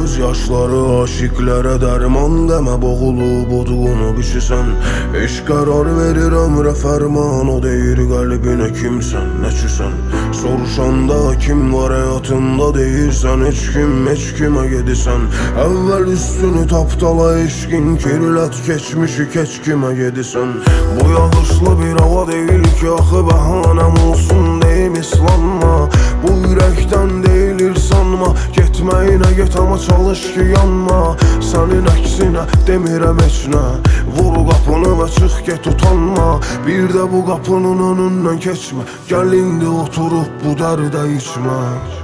Göz yaşları aşiqlərə dərman demə, boğulub odğunu bişisən. Eşq qərar verir ömrə fərman, o deyir qəlbinə kimsən, nəçisən. Soruşanda kim var həyatında deyirsən, heç kimə gedisən. Əvvəl üstünü tapdala eşqin, kirlət keçmişi keç kimə gedisən. Bu yağışlı bir hava deyil ki, axı bəhanəm olsun deyim islanma. Bu ürəkdən deyilir sanma, getməyinə get amma çalış ki yanma. Sənin əksinə demirəm heç nə, vur qapını və çıx get utanma. Bir də bu qapının önündən keçmə, gəl indi oturub bu dərdə içmə.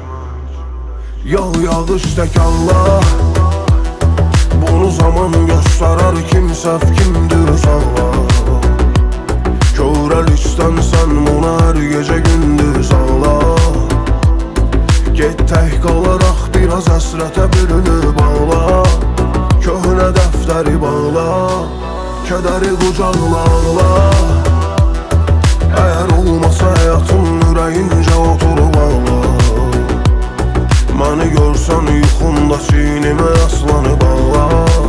Yağış tək Allah, bunu zaman göstərər, kim səhv kimdir sağlar. Körəlikdən sən buna hər gecə gündüz ağlar. Get tək qalaraq biraz əsrətə bürünü bağla. Köhnə dəftəri bağla, kədəri qucaqla ağla. Əgər olmasa həyatın ürəyincə oturub ağla. Məni görsən yuxumda çiynimə yaslanıb ağla.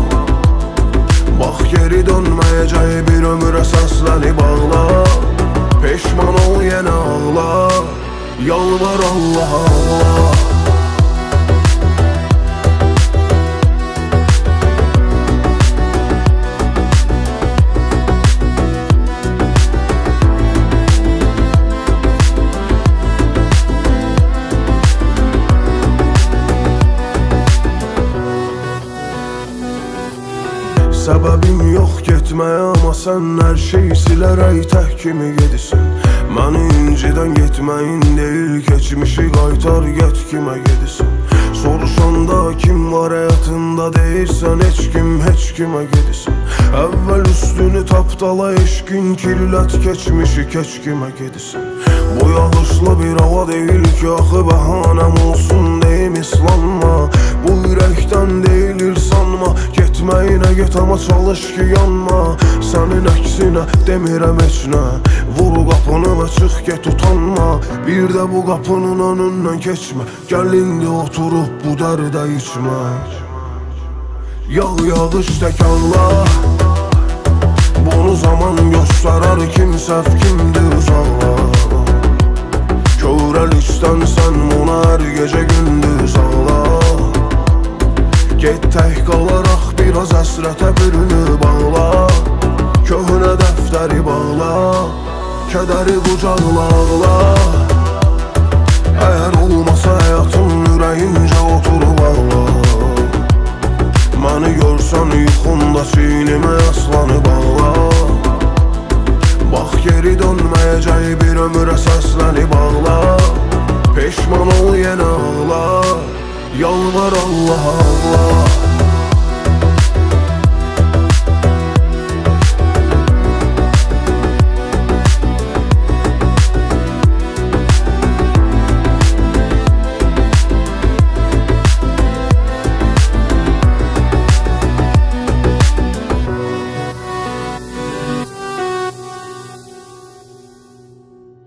Bax geri dönməyəcək bir ömrə səslənib ağla. Peşman ol yenə ağla, yalvar Allah Allah. Səbəbim yox getməyə, amma sən hər şey silərək tək kimi gedirsən. Məni incidən getməyin deyil, keçmişi qaytar get kimə gedirsən. Soruşanda kim var həyatında deyirsən, heç kimə gedirsən. Əvvəl üstünü tapdala eşqin, kirlət keçmişi keç kimə gedirsən. Bu yağışlı bir hava deyil ki, axı bəhanəm olsun deyim islanma. Bu ürəkdən deyilir sanma, getməyinə get amma çalış ki yanma. Sənin əksinə demirəm heç nə, vur qapını və çıx get utanma. Bir də bu qapının önündən keçmə, gəl indi oturub bu dərdə içmə. Yağış tək Allah, bunu zaman göstərər, kim səhv kimdir sağlar. Körəlikdən sən buna hər gecə gündüz ağlar. Get tək qalaraq biraz əsrətə bürünü bağla. Köhnə dəftəri bağla, kədəri qucaqla ağla. Əgər olmasa həyatın ürəyincə oturub ağla. Məni görsən yuxumda çiynimə yaslanıb ağla. Bax geri dönməyəcək bir ömrə səslənib ağla. Peşman ol yenə ağla, yalvar Allah Allah.